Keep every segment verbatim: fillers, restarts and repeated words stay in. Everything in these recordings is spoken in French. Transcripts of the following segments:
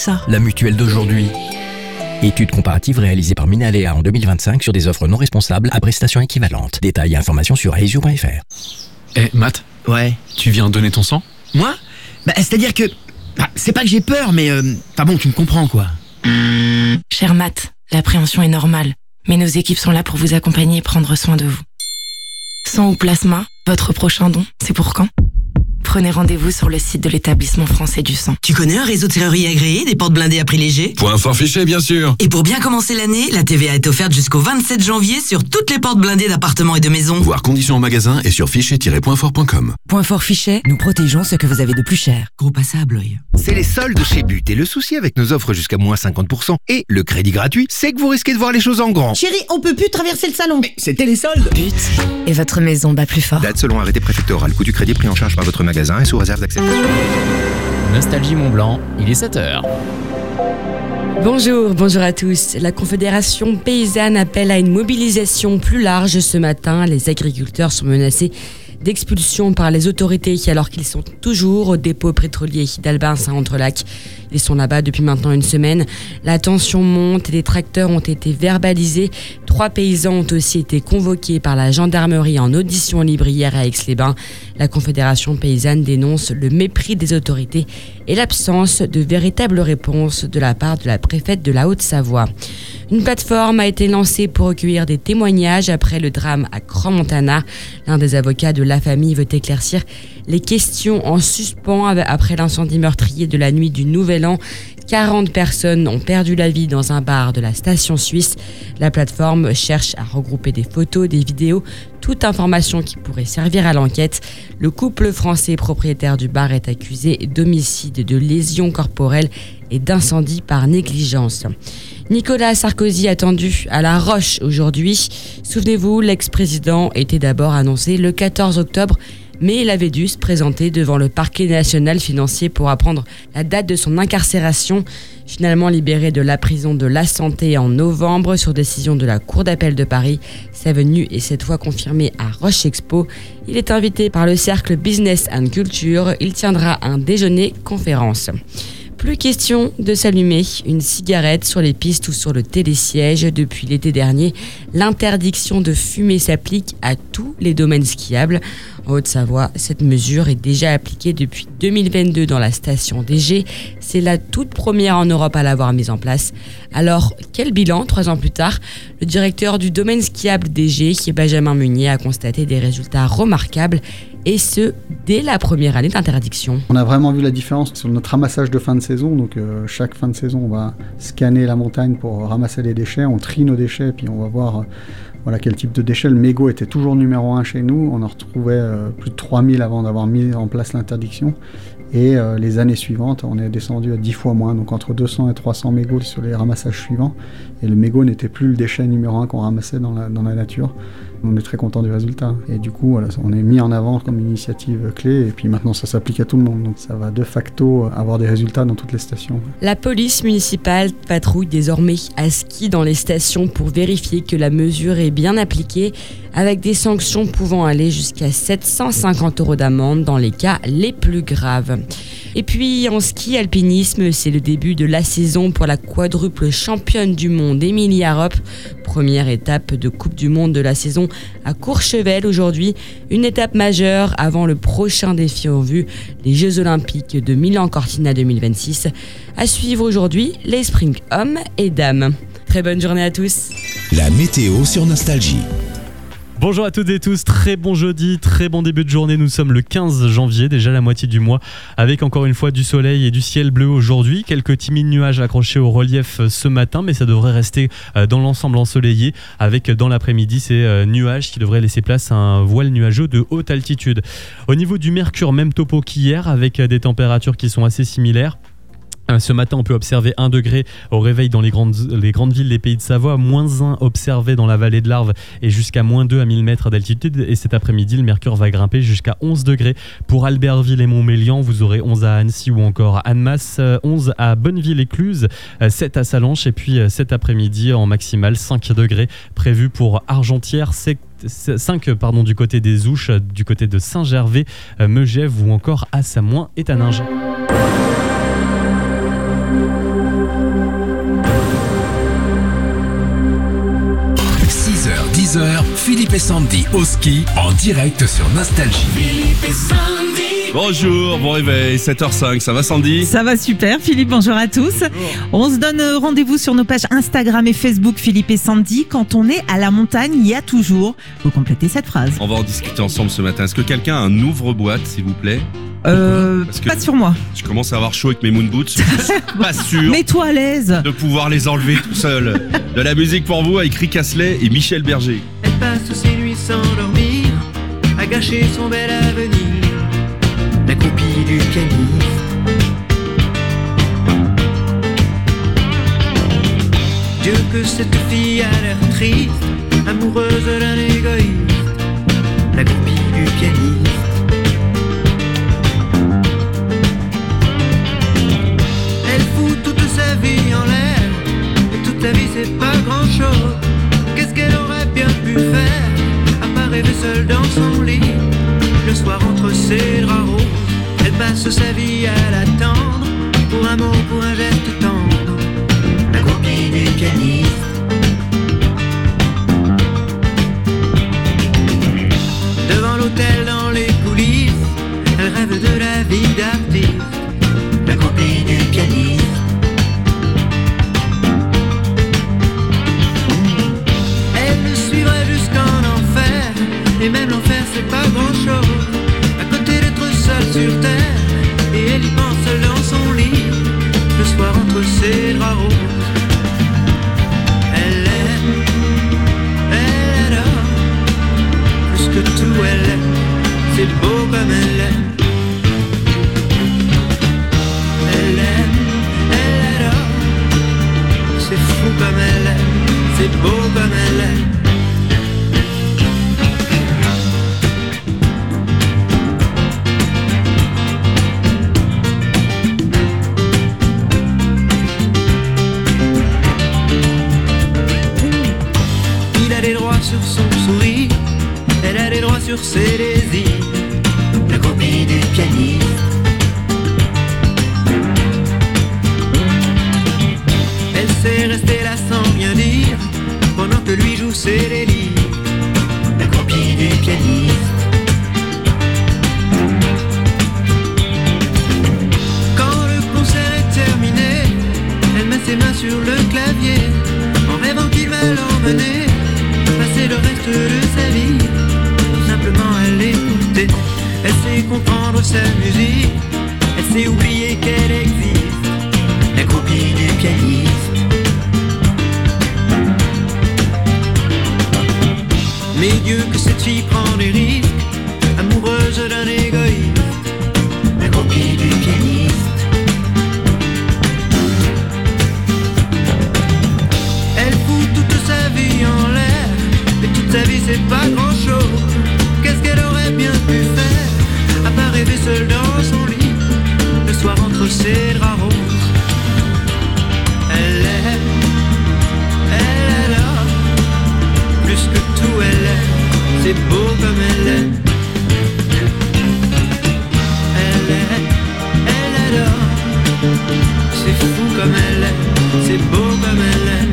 ça. La mutuelle d'aujourd'hui. Étude comparative réalisée par Minalea en deux mille vingt-cinq sur des offres non responsables à prestations équivalentes. Détails et informations sur aesio point f r. Eh, hey, Matt. Ouais. Tu viens donner ton sang ? Moi ? Bah, c'est-à-dire que... Bah, c'est pas que j'ai peur, mais... Euh, enfin bon, tu me comprends, quoi. Cher Matt, l'appréhension est normale. Mais nos équipes sont là pour vous accompagner et prendre soin de vous. Sang ou plasma, votre prochain don, c'est pour quand ? Prenez rendez-vous sur le site de l'établissement français du sang. Tu connais un réseau de serrurerie agréé, des portes blindées à prix léger ? Point fort fiché, bien sûr. Et pour bien commencer l'année, la T V A est offerte jusqu'au vingt-sept janvier sur toutes les portes blindées d'appartements et de maisons. Voir conditions en magasin et sur fichet tiret point fort point com. Point fort Fichet, nous protégeons ce que vous avez de plus cher. Gros passable, l'œil. C'est les soldes chez But et le souci avec nos offres jusqu'à moins cinquante pour cent et le crédit gratuit, c'est que vous risquez de voir les choses en grand. Chérie, on peut plus traverser le salon. Mais c'était les soldes. But Et votre maison bat plus fort. Date selon arrêté préfectoral, coût du crédit pris en charge par votre magasin et sous réserve d'acceptation. Nostalgie Mont-Blanc, il est sept heures. Bonjour, bonjour à tous. La Confédération paysanne appelle à une mobilisation plus large ce matin. Les agriculteurs sont menacés d'expulsion par les autorités alors qu'ils sont toujours au dépôt pétrolier d'Albin Saint-Entrelac. Ils sont là-bas depuis maintenant une semaine. La tension monte et les tracteurs ont été verbalisés. Trois paysans ont aussi été convoqués par la gendarmerie en audition libre hier à Aix-les-Bains. La Confédération paysanne dénonce le mépris des autorités et l'absence de véritable réponse de la part de la préfète de la Haute-Savoie. Une plateforme a été lancée pour recueillir des témoignages après le drame à Crans-Montana. L'un des avocats de la famille veut éclaircir les questions en suspens après l'incendie meurtrier de la nuit du Nouvel An. quarante personnes ont perdu la vie dans un bar de la station suisse. La plateforme cherche à regrouper des photos, des vidéos, toute information qui pourrait servir à l'enquête. Le couple français propriétaire du bar est accusé d'homicide, de lésions corporelles et d'incendie par négligence. Nicolas Sarkozy attendu à La Roche aujourd'hui. Souvenez-vous, l'ex-président était d'abord annoncé le quatorze octobre, mais il avait dû se présenter devant le parquet national financier pour apprendre la date de son incarcération. Finalement libéré de la prison de la Santé en novembre sur décision de la Cour d'appel de Paris, sa venue est cette fois confirmée à Roche Expo. Il est invité par le cercle Business and Culture. Il tiendra un déjeuner-conférence. Plus question de s'allumer une cigarette sur les pistes ou sur le télésiège. Depuis l'été dernier, l'interdiction de fumer s'applique à tous les domaines skiables. En Haute-Savoie, cette mesure est déjà appliquée depuis deux mille vingt-deux dans la station d'E G. C'est la toute première en Europe à l'avoir mise en place. Alors, quel bilan trois ans plus tard ? Le directeur du domaine skiable d'E G, Benjamin Meunier, a constaté des résultats remarquables. Et ce, dès la première année d'interdiction. On a vraiment vu la différence sur notre ramassage de fin de saison. Donc euh, chaque fin de saison, on va scanner la montagne pour ramasser les déchets. On trie nos déchets, puis on va voir euh, voilà, quel type de déchets. Le mégot était toujours numéro un chez nous. On en retrouvait euh, plus de trois mille avant d'avoir mis en place l'interdiction. Et euh, les années suivantes, on est descendu à dix fois moins, donc entre deux cents et trois cents mégots sur les ramassages suivants. Et le mégot n'était plus le déchet numéro un qu'on ramassait dans la, dans la nature. On est très content du résultat. Et du coup, voilà, on est mis en avant comme initiative clé. Et puis maintenant, ça s'applique à tout le monde. Donc ça va de facto avoir des résultats dans toutes les stations. La police municipale patrouille désormais à ski dans les stations pour vérifier que la mesure est bien appliquée, avec des sanctions pouvant aller jusqu'à sept cent cinquante euros d'amende dans les cas les plus graves. Et puis en ski alpinisme, c'est le début de la saison pour la quadruple championne du monde Émilie Harrop. Première étape de Coupe du Monde de la saison à Courchevel aujourd'hui. Une étape majeure avant le prochain défi en vue, les Jeux Olympiques de Milan-Cortina deux mille vingt-six. À suivre aujourd'hui, les sprints hommes et dames. Très bonne journée à tous. La météo sur Nostalgie. Bonjour à toutes et tous, très bon jeudi, très bon début de journée. Nous sommes le quinze janvier, déjà la moitié du mois, avec encore une fois du soleil et du ciel bleu aujourd'hui. Quelques timides nuages accrochés au relief ce matin, mais ça devrait rester dans l'ensemble ensoleillé, avec dans l'après-midi ces nuages qui devraient laisser place à un voile nuageux de haute altitude. Au niveau du mercure, même topo qu'hier, avec des températures qui sont assez similaires. Ce matin, on peut observer un degré au réveil dans les grandes, les grandes villes des Pays de Savoie, moins un observé dans la vallée de l'Arve et jusqu'à moins deux à mille mètres d'altitude. Et cet après-midi, le mercure va grimper jusqu'à onze degrés. Pour Albertville et Montmélian, vous aurez onze à Annecy ou encore à Annemasse, onze à Bonneville-Écluse, sept à Sallanches et puis cet après-midi en maximale cinq degrés prévus pour Argentières, cinq pardon, du côté des Ouches, du côté de Saint-Gervais, Megève ou encore à Samoin et Taninges. Philippe et Sandy au ski en direct sur Nostalgie. Philippe et Sandy. Bonjour, bon réveil, sept heures cinq, ça va Sandy? Ça va super, Philippe, bonjour à tous. Bonjour. On se donne rendez-vous sur nos pages Instagram et Facebook Philippe et Sandy. Quand on est à la montagne, il y a toujours. Vous complétez cette phrase. On va en discuter ensemble ce matin. Est-ce que quelqu'un a un ouvre-boîte, s'il vous plaît? Euh, pas sur moi. Je commence à avoir chaud avec mes moon boots. Je suis pas sûr. Mets-toi à l'aise. De pouvoir les enlever tout seul. De la musique pour vous avec Rick Astley et Michel Berger. Elle passe ses nuits sans dormir, à gâcher son bel avenir. La copie du pianiste. Dieu que cette fille a l'air triste, amoureuse d'un égoïste. La copie du pianiste. Elle fout toute sa vie en l'air, et toute la vie c'est pas grand chose. Qu'est-ce qu'elle aurait bien pu faire, à part rêver seule dans son lit, le soir entre ses draps roses. Elle passe sa vie à l'attendre, pour un mot, pour un geste tendre. La copie du pianiste. Devant l'hôtel, dans les coulisses, elle rêve de la vie d'artiste. La copie du pianiste. Elle le suivrait jusqu'en enfer, et même l'enfer c'est pas grand chose. À côté d'être seule sur terre, et elle y pense seule dans son lit, le soir entre ses draps roses. Elle aime, elle adore, plus que tout elle aime, c'est beau comme elle aime. Elle aime, elle adore, c'est fou comme elle aime, c'est beau comme elle aime. Sur son sourire, elle a les droits sur ses désirs. La copie du pianiste. Elle sait rester là sans rien dire, pendant que lui joue ses délires. La copie du pianiste. Quand le concert est terminé, elle met ses mains sur le clavier, en rêvant qu'il va l'emmener passer le reste de sa vie, tout simplement à l'écouter. Elle sait comprendre sa musique, elle sait oublier qu'elle existe. La copie du pianiste. Mais Dieu que cette fille prend des risques, amoureuse d'un égoïste. La copie du pianiste. Elle fout toute sa vie en l'air, et toute sa vie c'est pas grand chose. Qu'est-ce qu'elle aurait bien pu faire, à part rêver seule dans son lit, le soir entre ses draps roses. Elle aime, elle adore, plus que tout elle aime, c'est beau comme elle aime. Elle aime, elle adore, c'est fou comme elle aime, c'est beau comme elle aime.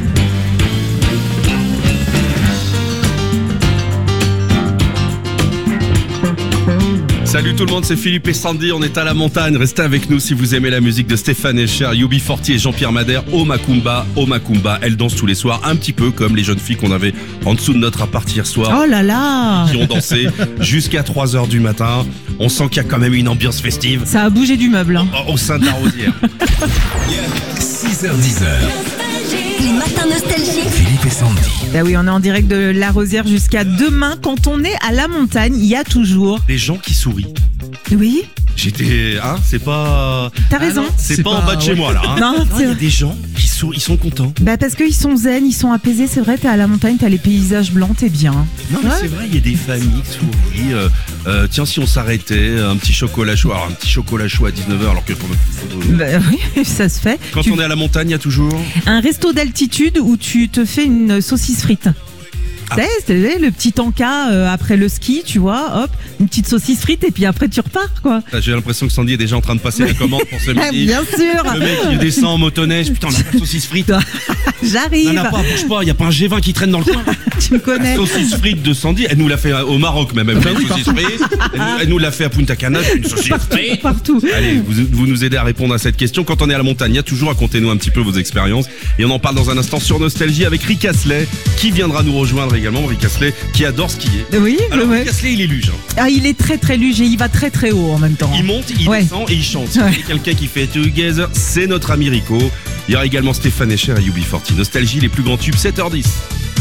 Salut tout le monde, c'est Philippe et Sandy, on est à la montagne. Restez avec nous si vous aimez la musique de Stéphane Escher, U B quarante et Jean-Pierre Madère. Oh Macumba, oh Macumba, elle danse tous les soirs, un petit peu comme les jeunes filles qu'on avait en dessous de notre appart hier soir. Oh là là, qui ont dansé jusqu'à trois heures du matin. On sent qu'il y a quand même une ambiance festive. Ça a bougé du meuble hein. Au, au sein de la rosière. six heures dix heures. Les matins nostalgiques. Philippe et Sandy. Bah oui, on est en direct de la Rosière jusqu'à demain. Quand on est à la montagne, il y a toujours des gens qui sourient. Oui. J'étais, hein, c'est pas. T'as raison. Ah non, c'est, c'est pas, pas en bas de chez moi là. Hein. Non, il y a des gens qui sourient, ils sont contents. Bah parce qu'ils sont zen, ils sont apaisés. C'est vrai, t'es à la montagne, t'as les paysages blancs, t'es bien. Non mais ouais. C'est vrai, il y a des familles qui sourient. Euh, euh, tiens, si on s'arrêtait, un petit chocolat chaud, alors un petit chocolat chaud à dix-neuf heures alors que pour notre... Bah oui, ça se fait. Quand tu... on est à la montagne, il y a toujours un resto d'altitude où tu te fais une saucisse frite. Ah. C'est le petit encas euh, après le ski, tu vois, hop, une petite saucisse frite et puis après tu repars quoi. J'ai l'impression que Sandy est déjà en train de passer la commande pour ce midi. Bien sûr. Le mec il descend en motoneige, putain la saucisse frite. J'arrive. Non, non, pas, bouge pas, il n'y a pas un G vingt qui traîne dans le coin. Tu me connais. Saucisse frite de Sandy, elle nous l'a fait au Maroc même, elle plein de saucisses frites. Elle, nous- elle nous l'a fait à Punta Cana, une saucisse frite. Partout. Allez, vous, vous nous aidez à répondre à cette question. Quand on est à la montagne, il y a toujours, racontez-nous un petit peu vos expériences. Et on en parle dans un instant sur Nostalgie avec Rick Astley, qui viendra nous rejoindre également. Rick Astley, qui adore skier. Oui, Alors, ouais. Rick Astley, il est luge. Hein. Ah, il est très très luge et il va très très haut en même temps. Il monte, il Ouais. descend et il chante. Si Ouais. c'est quelqu'un qui fait Together, c'est notre ami Rico. Il y aura également Stéphane Escher et U B quarante. Nostalgie, les plus grands tubes, sept heures dix.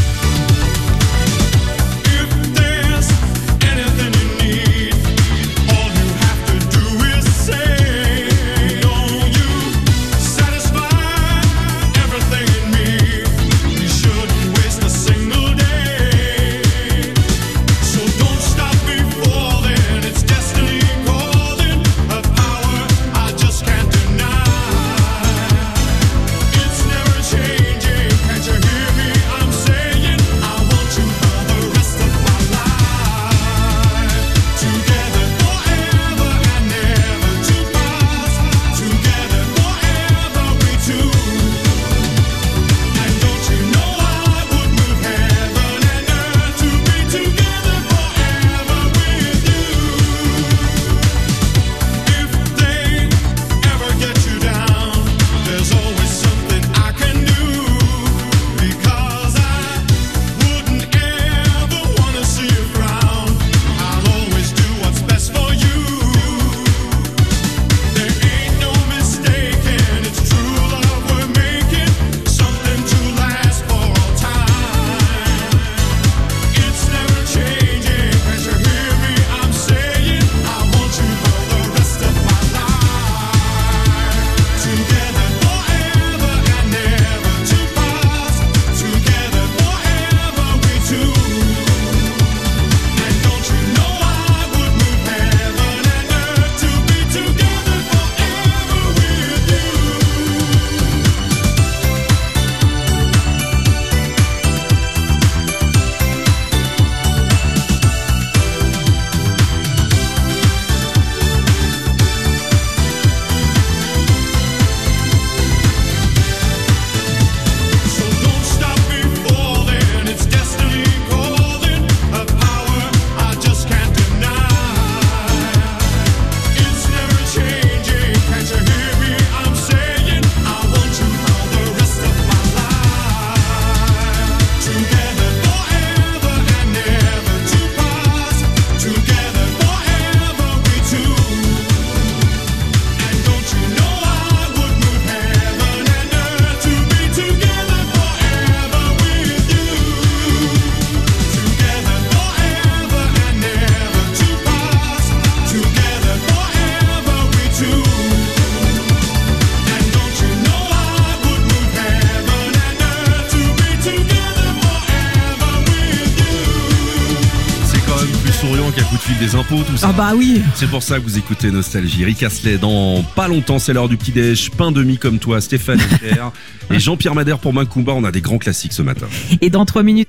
Des impôts, tout ça. Ah bah oui. C'est pour ça que vous écoutez Nostalgie. Rick Astley, dans pas longtemps, c'est l'heure du petit-déj. Pain de mie comme toi, Stéphane Escher et Jean-Pierre Madère pour Macumba. On a des grands classiques ce matin. Et dans trois minutes,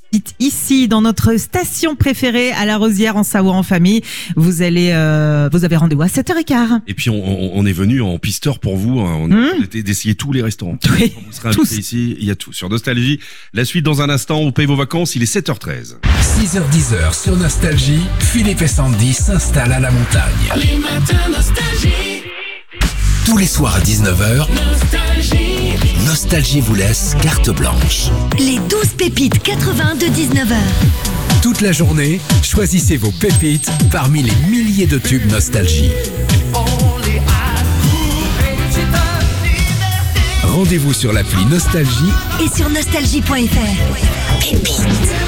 ici, dans notre station préférée à La Rosière en Savoie en famille, vous allez, euh, vous avez rendez-vous à sept heures quinze. Et puis on, on, on est venu en pisteur pour vous. On Mmh. a été d'essayer tous les restaurants. Oui, vous serez invités ici, il y a tout sur Nostalgie. La suite dans un instant. On paye vos vacances. Il est sept heures treize. six heures dix sur Nostalgie, Philippe et Sandy s'installent à la montagne. Les matins Nostalgie. Tous les soirs à dix-neuf heures, Nostalgie. Nostalgie vous laisse carte blanche. Les douze pépites quatre-vingts de dix-neuf heures. Toute la journée, choisissez vos pépites parmi les milliers de tubes Nostalgie. Rendez-vous sur l'appli Nostalgie Et sur nostalgie point f r. Pépites.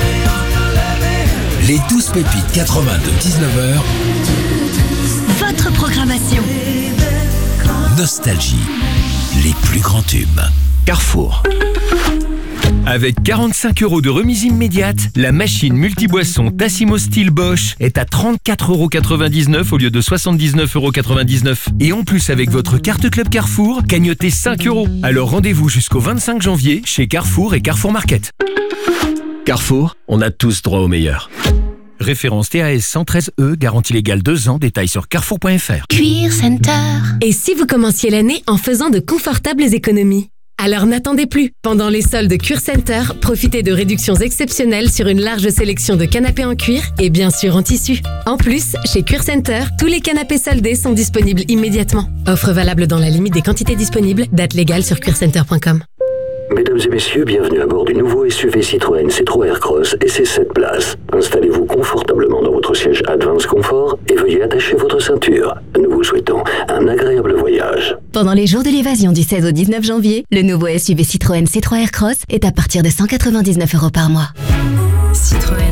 Les douze pépites quatre-vingts de dix-neuf heures. Votre programmation. Nostalgie, les plus grands tubes. Carrefour. Avec quarante-cinq euros de remise immédiate, la machine multiboisson Tassimo Steel Bosch est à trente-quatre euros quatre-vingt-dix-neuf au lieu de soixante-dix-neuf euros quatre-vingt-dix-neuf. Et en plus, avec votre carte Club Carrefour, gagnotez cinq euros. Alors rendez-vous jusqu'au vingt-cinq janvier chez Carrefour et Carrefour Market. Carrefour, on a tous droit au meilleur. Référence T A S cent treize E, garantie légale deux ans, détails sur carrefour point f r. Cuir Center. Et si vous commenciez l'année en faisant de confortables économies? Alors n'attendez plus. Pendant les soldes Cure Center, profitez de réductions exceptionnelles sur une large sélection de canapés en cuir et bien sûr en tissu. En plus, chez Cure Center, tous les canapés soldés sont disponibles immédiatement. Offre valable dans la limite des quantités disponibles. Date légale sur curecenter point com. Mesdames et messieurs, bienvenue à bord du nouveau S U V Citroën C trois Aircross et ses sept places. Installez-vous confortablement dans votre siège Advance Confort et veuillez attacher votre ceinture. Nous vous souhaitons un agréable voyage. Pendant les jours de l'évasion du seize au dix-neuf janvier, le nouveau S U V Citroën C trois Aircross est à partir de cent quatre-vingt-dix-neuf euros par mois. Citroën.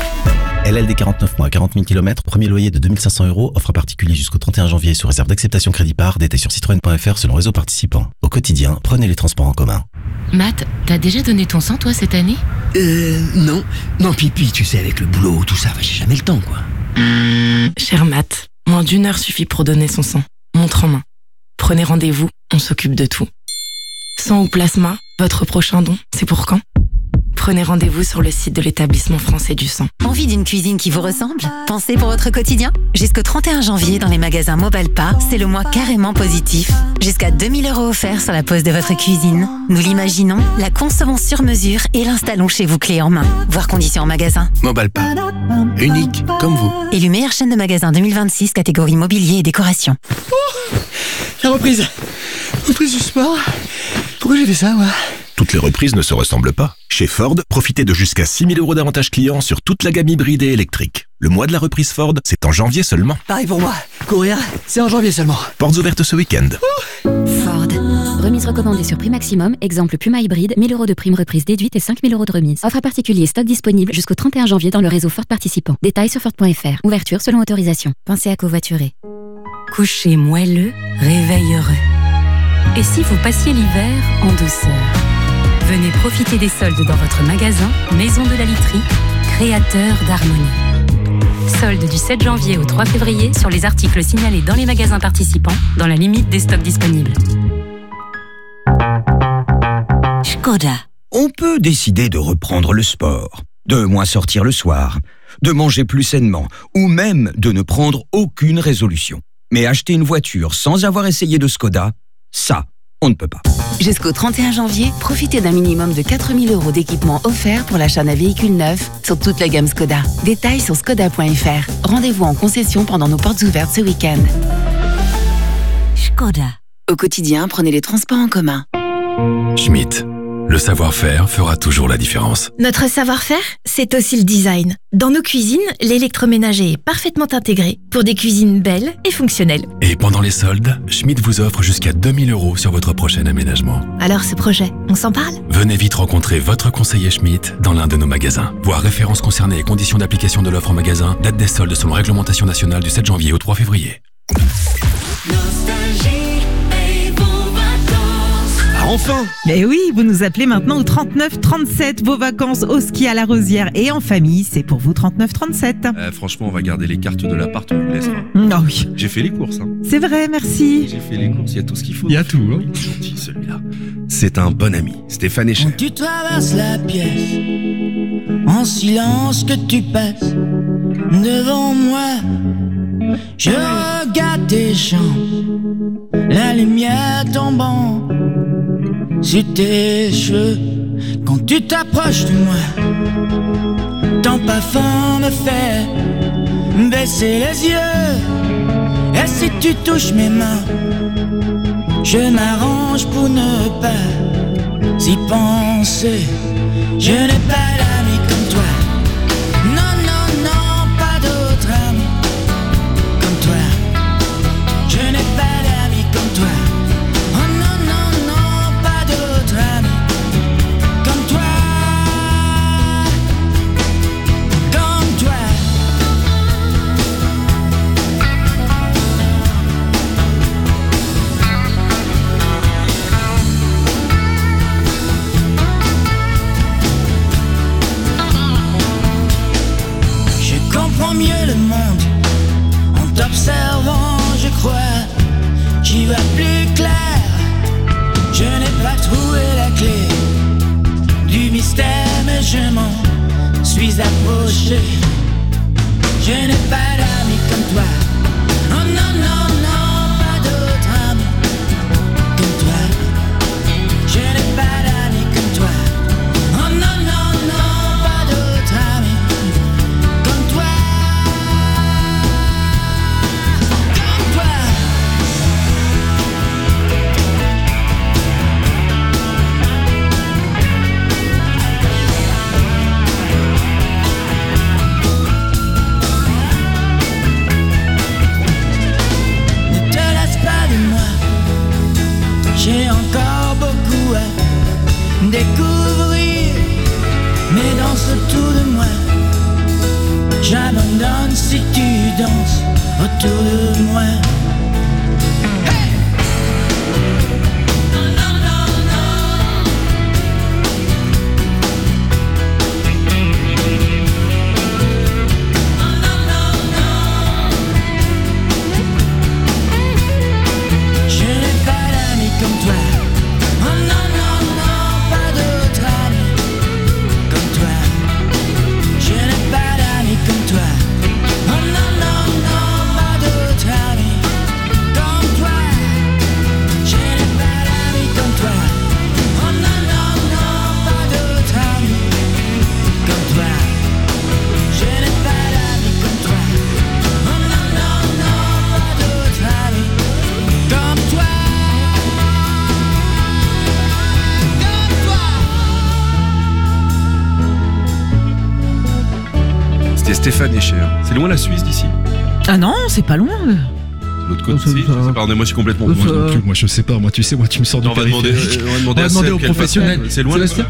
L L D quarante-neuf mois, quarante mille kilomètres, premier loyer de deux mille cinq cents euros, offre particulier jusqu'au trente et un janvier sous réserve d'acceptation crédit par, détail sur citroën point f r selon réseau participant. Au quotidien, prenez les transports en commun. Matt, t'as déjà donné ton sang, toi, cette année? Euh, non. Non, puis, puis, tu sais, avec le boulot, tout ça, j'ai jamais le temps, quoi. Cher Matt, moins d'une heure suffit pour donner son sang. Montre en main. Prenez rendez-vous, on s'occupe de tout. Sang ou plasma, votre prochain don, c'est pour quand? Prenez rendez-vous sur le site de l'établissement français du sang. Envie d'une cuisine qui vous ressemble? Pensez pour votre quotidien? Jusqu'au trente et un janvier, dans les magasins Mobalpa, c'est le mois carrément positif. Jusqu'à deux mille euros offerts sur la pose de votre cuisine. Nous l'imaginons, la concevons sur mesure et l'installons chez vous clé en main. Voir conditions en magasin. Mobalpa. Unique comme vous. Élu meilleure chaîne de magasins deux mille vingt-six, catégorie mobilier et décoration. Oh, la reprise. Reprise du sport. Pourquoi j'ai fait ça, moi? Toutes les reprises ne se ressemblent pas. Chez Ford, profitez de jusqu'à six mille euros d'avantages clients sur toute la gamme hybride et électrique. Le mois de la reprise Ford, c'est en janvier seulement. Pareil pour moi. Courir, c'est en janvier seulement. Portes ouvertes ce week-end. Ford. Remise recommandée sur prix maximum. Exemple Puma hybride, mille euros de prime reprise déduite et cinq mille euros de remise. Offre à particulier, stock disponible jusqu'au trente et un janvier dans le réseau Ford participant. Détails sur Ford point f r. Ouverture selon autorisation. Pensez à covoiturer. Coucher moelleux, réveil heureux. Et si vous passiez l'hiver en douceur? Venez profiter des soldes dans votre magasin Maison de la Literie, créateur d'harmonie. Soldes du sept janvier au trois février sur les articles signalés dans les magasins participants, dans la limite des stocks disponibles. Skoda. On peut décider de reprendre le sport, de moins sortir le soir, de manger plus sainement, ou même de ne prendre aucune résolution. Mais acheter une voiture sans avoir essayé de Skoda, ça, on ne peut pas. Jusqu'au trente et un janvier, profitez d'un minimum de quatre mille euros d'équipement offert pour l'achat d'un véhicule neuf sur toute la gamme Skoda. Détails sur skoda point f r. Rendez-vous en concession pendant nos portes ouvertes ce week-end. Skoda. Au quotidien, prenez les transports en commun. Schmitt. Le savoir-faire fera toujours la différence. Notre savoir-faire, c'est aussi le design. Dans nos cuisines, l'électroménager est parfaitement intégré pour des cuisines belles et fonctionnelles. Et pendant les soldes, Schmitt vous offre jusqu'à deux mille euros sur votre prochain aménagement. Alors ce projet, on s'en parle? Venez vite rencontrer votre conseiller Schmitt dans l'un de nos magasins. Voir références concernées et conditions d'application de l'offre en magasin, date des soldes selon réglementation nationale du sept janvier au trois février. Enfin! Mais oui, vous nous appelez maintenant au trente-neuf trente-sept. Vos vacances au ski à la Rosière et en famille, c'est pour vous trente-neuf trente-sept. Euh, franchement, on va garder les cartes de l'appart, on vous laissera. Ah oui. J'ai fait les courses. Hein. C'est vrai, merci. J'ai fait les courses, il y a tout ce qu'il faut. Il y a tout. Hein. Il est gentil celui-là. C'est un bon ami, Stéphane Echer. Tu traverses la pièce, en silence que tu passes devant moi. Je regarde tes jambes, la lumière tombant sur tes cheveux. Quand tu t'approches de moi, ton parfum me fait baisser les yeux. Et si tu touches mes mains, je m'arrange pour ne pas y penser. Je n'ai pas d'amis comme toi. Non, non, non, pas d'autre ami comme toi. Je n'ai pas d'amis comme toi. Oh non, non, non, pas d'autre ami comme toi. Comme toi. Je comprends mieux le monde en t'observant, je crois. J'y vois plus clair. Je n'ai pas trouvé la clé du mystère, mais je m'en suis approché. Je n'ai pas d'amis comme toi. Oh non, non, non, pas d'autre ami comme toi. Je n'ai dansent autour de moi. Stéphane Escher. C'est loin la Suisse d'ici? Ah non, c'est pas loin. L'autre côté, si, je sais pas, moi je suis complètement. Moi, non plus, moi je sais pas, moi tu sais, moi tu me sors du on va demander, périphérique. on va demander, on va demander aux Seb, professionnels. C'est loin la Suisse.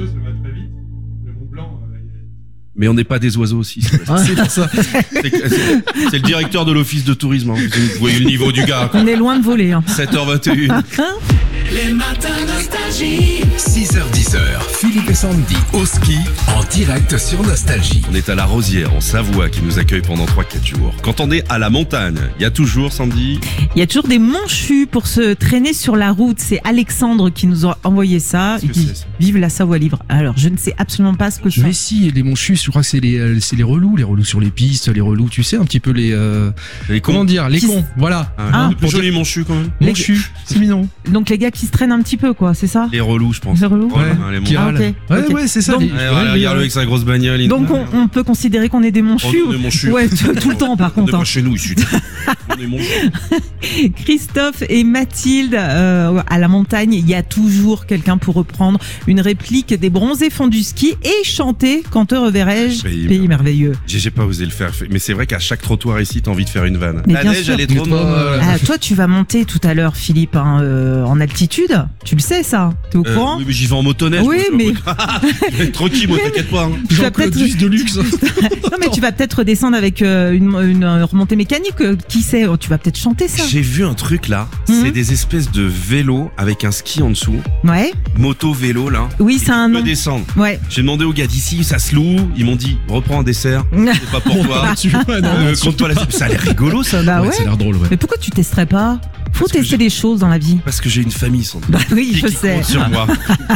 Mais on n'est pas des oiseaux aussi. C'est pour ça. C'est, c'est, c'est le directeur de l'office de tourisme. Hein. Vous voyez le niveau du gars. Quoi. On est loin de voler. Hein. sept heures vingt et une. Les matins nostalgie. six heures dix, Philippe et Sandy au ski en direct sur Nostalgie. On est à la Rosière en Savoie qui nous accueille pendant trois quatre jours. Quand on est à la montagne, il y a toujours, Sandy, il y a toujours des monchus pour se traîner sur la route. C'est Alexandre qui nous a envoyé ça. Il dit vive la Savoie libre. Alors je ne sais absolument pas ce que c'est. Mais si, les monchus, je crois que c'est les, c'est les relous, les relous sur les pistes, les relous, tu sais, un petit peu les. Euh, les comment dire, les qui cons, voilà. Ah, ah, plus joli monchus quand même. Monchus, c'est mignon. Donc les gars qui se traînent un petit peu, quoi, c'est ça? Les relous, je pense. Les relous. Ouais, hein, les qui ah, okay. Ouais, okay. ouais, c'est ça. Donc, les, ouais, ouais, regarde-le avec sa grosse bagnole. Donc on, on peut considérer qu'on est des monchus. On est monchus. Ouais, tout, tout le temps par contre. On est pas chez nous ici. On est monchus. Christophe et Mathilde, euh, à la montagne, il y a toujours quelqu'un pour reprendre une réplique des bronzés fonds du ski et chanter Quand te reverrai-je, pays, pays merveilleux. J'ai, j'ai pas osé le faire, mais c'est vrai qu'à chaque trottoir ici, t'as envie de faire une vanne. Mais la bien neige, sûr. elle est trop molle. Ah, toi, tu vas monter tout à l'heure, Philippe, hein, euh, en altitude. Tu le sais, ça? T'es au euh, courant? Oui, mais j'y vais en motoneige. Oui, mais. Tranquille, moi, t'inquiète pas. Hein. Jean-Claude Duss de luxe. Non, mais tu vas peut-être descendre avec euh, une, une remontée mécanique. Euh, qui sait? Tu vas peut-être chanter ça. J'ai vu un truc là. Mmh. C'est des espèces de vélos avec un ski en dessous. Ouais. Moto vélo là. Oui, c'est un nom. Descendre. Ouais. J'ai demandé aux gars d'ici, ça se loue. Ils m'ont dit, reprends un dessert. C'est pas pour toi. tu vois, non, euh, compte-toi la... Ça a l'air rigolo ça. Bah ouais. ouais. Ça a l'air drôle. Ouais. Mais pourquoi tu testerais pas? Faut Parce tester des choses dans la vie. Parce que j'ai une famille sans doute. Bah oui, je qui sais. compte sur moi.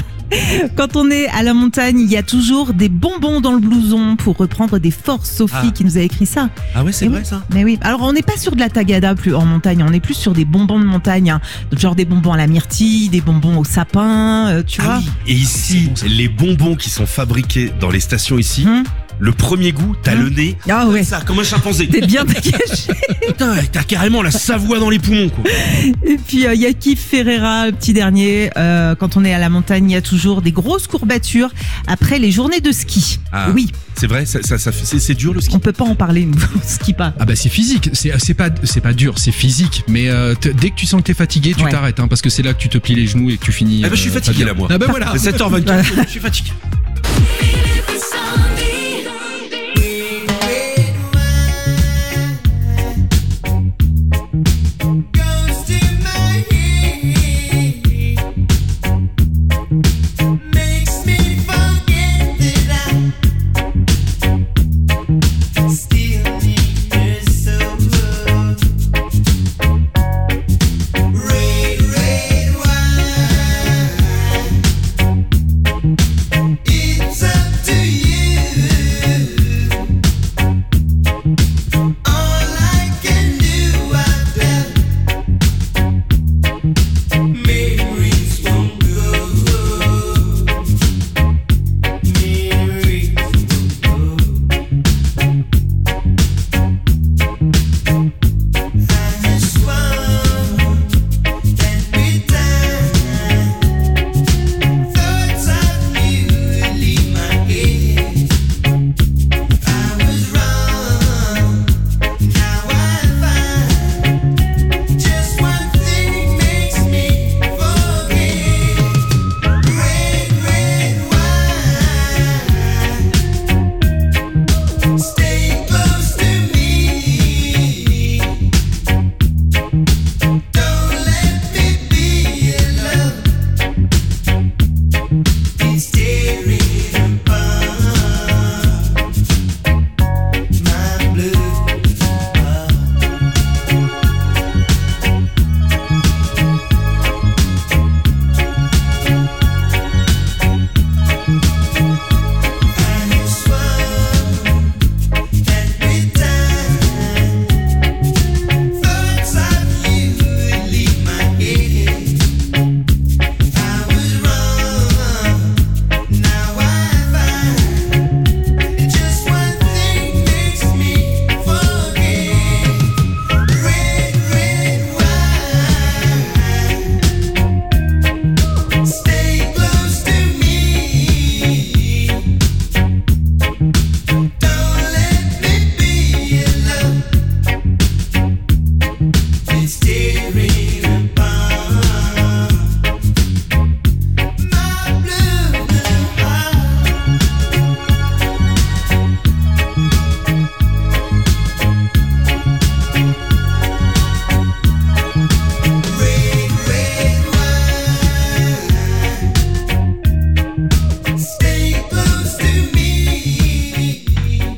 Quand on est à la montagne, il y a toujours des bonbons dans le blouson, pour reprendre des forces. Sophie ah. qui nous a écrit ça. Ah ouais, c'est Et vrai oui. ça. Mais oui. Alors on n'est pas sur de la tagada plus en montagne, on est plus sur des bonbons de montagne, hein. Genre des bonbons à la myrtille, des bonbons au sapin, euh, tu ah vois. Oui. Et ici, bon, les bonbons qui sont fabriqués dans les stations ici. Hum. Le premier goût, t'as mmh. le nez, ah ouais. ça, comme un chimpanzé. T'es bien caché. Putain, t'as carrément la Savoie dans les poumons, quoi. Et puis, il euh, y a Kif Ferreira, le petit dernier. Euh, quand on est à la montagne, il y a toujours des grosses courbatures après les journées de ski. Ah, oui. C'est vrai, ça, ça, ça, c'est, c'est dur le ski. On peut pas en parler, nous, on skie pas. Ah bah c'est physique, c'est, c'est, pas, c'est pas dur, c'est physique. Mais euh, dès que tu sens que t'es fatigué, tu ouais. t'arrêtes, hein, parce que c'est là que tu te plies les genoux et que tu finis. Ah bah je suis fatigué euh, là, moi. Ah bah voilà. C'est sept heures vingt-quatre, je suis fatigué. Yeah.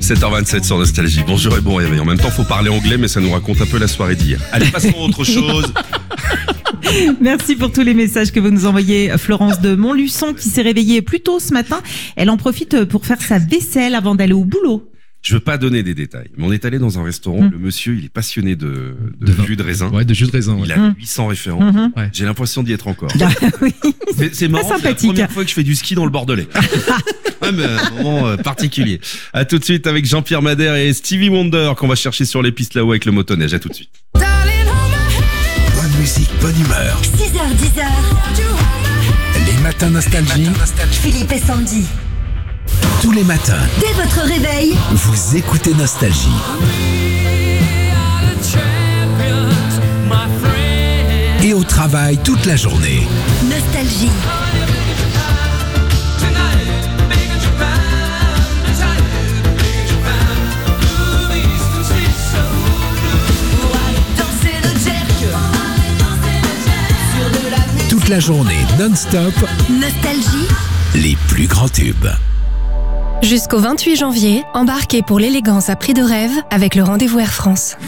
sept heures vingt-sept sur Nostalgie. Bonjour et bon réveil. En même temps, faut parler anglais, mais ça nous raconte un peu la soirée d'hier. Allez, passons à autre chose. Merci pour tous les messages que vous nous envoyez. Florence de Montluçon qui s'est réveillée plus tôt ce matin. Elle en profite pour faire sa vaisselle avant d'aller au boulot. Je veux pas donner des détails, mais on est allé dans un restaurant. Mmh. Le monsieur, il est passionné de, de, de jus de raisin. Ouais, de jus de raisin. Ouais. Il a mmh. huit cents références. Mmh. Ouais. J'ai l'impression d'y être encore. oui. C'est, c'est marrant, c'est la première fois que je fais du ski dans le Bordelais. Ouais, mais un moment euh, particulier. À tout de suite avec Jean-Pierre Madère et Stevie Wonder qu'on va chercher sur les pistes là-haut avec le motoneige. À tout de suite. Bonne musique, bonne humeur. six heures dix heures. Les matins nostalgie. Philippe et Sandy. Tous les matins. Dès votre réveil. Vous écoutez Nostalgie. Et au travail toute la journée. Nostalgie. Toute la journée non-stop. Nostalgie. Les plus grands tubes. Jusqu'au vingt-huit janvier, embarquez pour l'élégance à prix de rêve avec le rendez-vous Air France.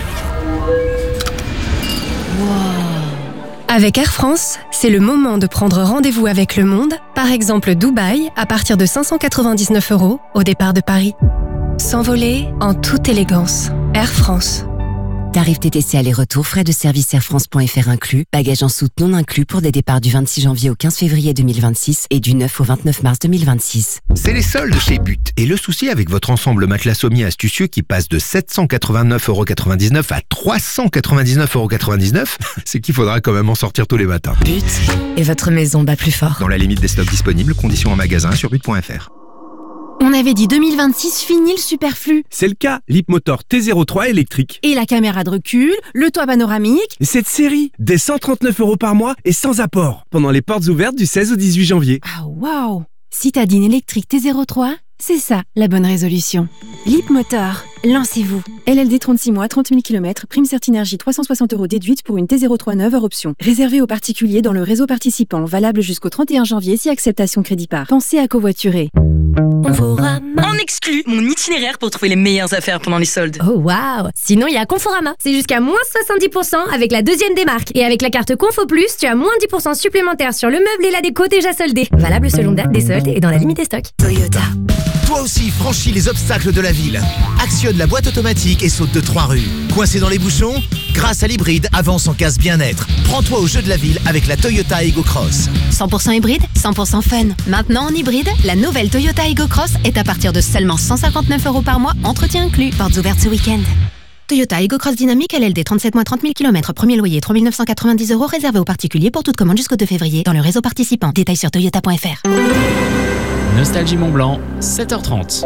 Wow. Avec Air France, c'est le moment de prendre rendez-vous avec le monde, par exemple Dubaï, à partir de cinq cent quatre-vingt-dix-neuf euros au départ de Paris. S'envoler en toute élégance. Air France. Tarif T T C aller-retour, frais de service Air France point F R inclus, bagages en soute non inclus pour des départs du vingt-six janvier au quinze février deux mille vingt-six et du neuf au vingt-neuf mars deux mille vingt-six. C'est les soldes chez But. Et le souci avec votre ensemble matelas sommier astucieux qui passe de sept cent quatre-vingt-neuf euros quatre-vingt-dix-neuf à trois cent quatre-vingt-dix-neuf euros quatre-vingt-dix-neuf, c'est qu'il faudra quand même en sortir tous les matins. But. Et votre maison bat plus fort. Dans la limite des stocks disponibles, conditions en magasin sur but point F R. On avait dit deux mille vingt-six, fini le superflu. C'est le cas, l'Hipmotor T zéro trois électrique. Et la caméra de recul, le toit panoramique. Et cette série, dès cent trente-neuf euros par mois et sans apport. Pendant les portes ouvertes du seize au dix-huit janvier. Ah waouh! Citadine électrique T zéro trois, c'est ça la bonne résolution. L'Hipmotor, lancez-vous. L L D trente-six mois, trente mille kilomètres, prime Certinergie trois cent soixante euros déduite pour une T zéro trois neuve hors option. Réservé aux particuliers dans le réseau participant, valable jusqu'au trente et un janvier si acceptation crédit par. Pensez à covoiturer. Conforama. En exclut mon itinéraire pour trouver les meilleures affaires pendant les soldes. Oh waouh! Sinon, il y a Conforama. C'est jusqu'à moins soixante-dix pour cent avec la deuxième des marques. Et avec la carte Confo Plus, tu as moins dix pour cent supplémentaire sur le meuble et la déco déjà soldé. Valable selon date des soldes et dans la limite des stocks. Toyota. Toi aussi, franchis les obstacles de la ville. Actionne la boîte automatique et saute de trois rues. Coincé dans les bouchons? Grâce à l'hybride, avance en casse bien-être. Prends-toi au jeu de la ville avec la Toyota Ego Cross. cent pour cent hybride, cent pour cent fun. Maintenant en hybride, la nouvelle Toyota Ego Cross est à partir de seulement cent cinquante-neuf euros par mois, entretien inclus. Portes ouvertes ce week-end. Toyota Ego Cross Dynamique L L D trente-sept mois, trente mille kilomètres, premier loyer trois mille neuf cent quatre-vingt-dix euros réservé aux particuliers pour toute commande jusqu'au deux février dans le réseau participant. Détails sur toyota point F R. Nostalgie Mont-Blanc, sept heures trente.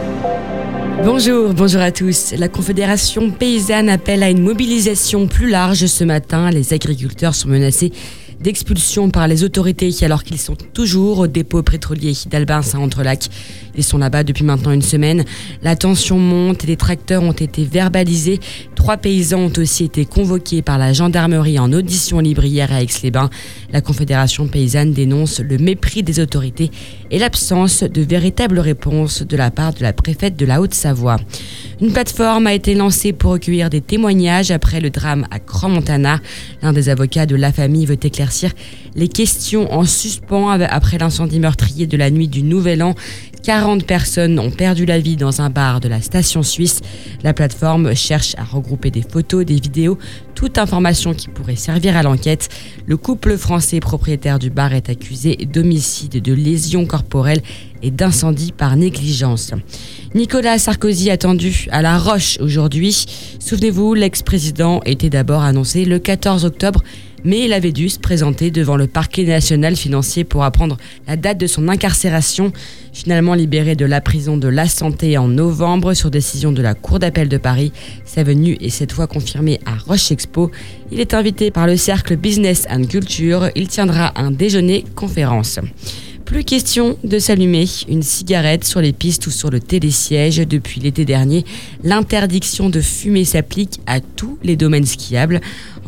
Bonjour, bonjour à tous. La Confédération paysanne appelle à une mobilisation plus large ce matin. Les agriculteurs sont menacés d'expulsion par les autorités alors qu'ils sont toujours au dépôt pétrolier d'Albin Saint-Entrelac. Ils sont là-bas depuis maintenant une semaine. La tension monte et les tracteurs ont été verbalisés. Trois paysans ont aussi été convoqués par la gendarmerie en audition libre hier à Aix-les-Bains. La Confédération paysanne dénonce le mépris des autorités et l'absence de véritable réponse de la part de la préfète de la Haute-Savoie. Une plateforme a été lancée pour recueillir des témoignages après le drame à Crans-Montana. L'un des avocats de la famille veut éclaircir les questions en suspens après l'incendie meurtrier de la nuit du Nouvel An. quarante personnes ont perdu la vie dans un bar de la station suisse. La plateforme cherche à regrouper des photos, des vidéos, toute information qui pourrait servir à l'enquête. Le couple français propriétaire du bar est accusé d'homicide, de lésions corporelles et d'incendie par négligence. Nicolas Sarkozy attendu à La Roche aujourd'hui. Souvenez-vous, l'ex-président était d'abord annoncé le quatorze octobre, mais il avait dû se présenter devant le parquet national financier pour apprendre la date de son incarcération. Finalement libéré de la prison de la Santé en novembre sur décision de la Cour d'appel de Paris, sa venue est cette fois confirmée à Roche Expo. Il est invité par le cercle Business and Culture. Il tiendra un déjeuner-conférence. Plus question de s'allumer une cigarette sur les pistes ou sur le télésiège. Depuis l'été dernier, l'interdiction de fumer s'applique à tous les domaines skiables.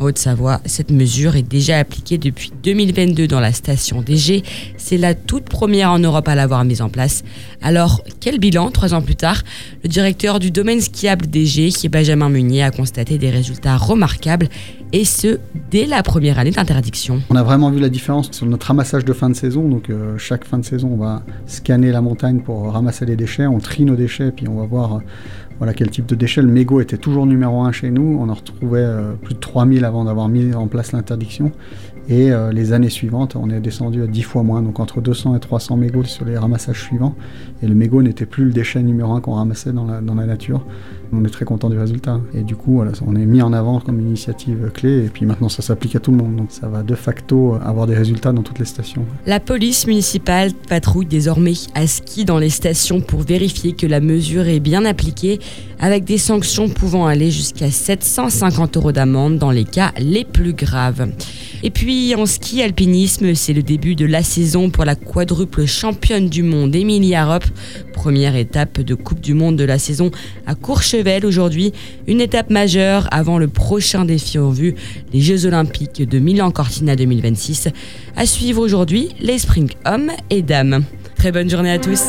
En Haute-Savoie, cette mesure est déjà appliquée depuis deux mille vingt-deux dans la station d'E G. C'est la toute première en Europe à l'avoir mise en place. Alors, quel bilan trois ans plus tard? Le directeur du domaine skiable d'E G, Benjamin Meunier, a constaté des résultats remarquables, et ce, dès la première année d'interdiction. On a vraiment vu la différence sur notre ramassage de fin de saison. Donc euh, chaque fin de saison, on va scanner la montagne pour ramasser les déchets, on trie nos déchets, puis on va voir... Euh, Voilà quel type de déchets. Le mégot était toujours numéro un chez nous. On en retrouvait euh, plus de trois mille avant d'avoir mis en place l'interdiction. Et euh, les années suivantes, on est descendu à dix fois moins, donc entre deux cents et trois cents mégots sur les ramassages suivants. Et le mégot n'était plus le déchet numéro un qu'on ramassait dans la, dans la nature. On est très content du résultat. Et du coup, voilà, on est mis en avant comme initiative clé. Et puis maintenant, ça s'applique à tout le monde. Donc ça va de facto avoir des résultats dans toutes les stations. La police municipale patrouille désormais à ski dans les stations pour vérifier que la mesure est bien appliquée, avec des sanctions pouvant aller jusqu'à sept cent cinquante euros d'amende dans les cas les plus graves. Et puis en ski alpinisme, c'est le début de la saison pour la quadruple championne du monde Émilie Harop. Première étape de Coupe du Monde de la saison à Courchevel aujourd'hui. Une étape majeure avant le prochain défi en vue, les Jeux Olympiques de Milan-Cortina deux mille vingt-six. À suivre aujourd'hui, les sprints hommes et dames. Très bonne journée à tous.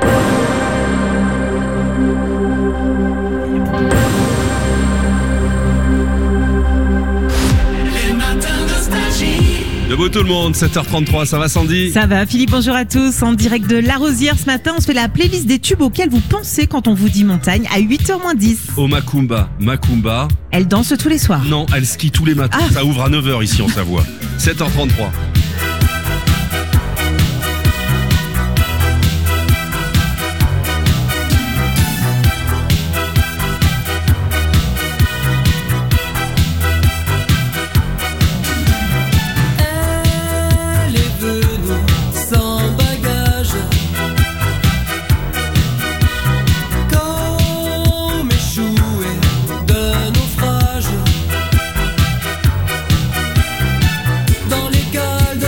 Debout tout le monde, sept heures trente-trois, ça va Sandy? Ça va Philippe, bonjour à tous. En direct de La Rosière ce matin, on se fait la playlist des tubes auxquels vous pensez quand on vous dit montagne à huit heures moins dix. Au Macumba, Macumba. Elle danse tous les soirs. Non, elle skie tous les matins. Ah. Ça ouvre à neuf heures ici en Savoie. sept heures trente-trois. Dans les cales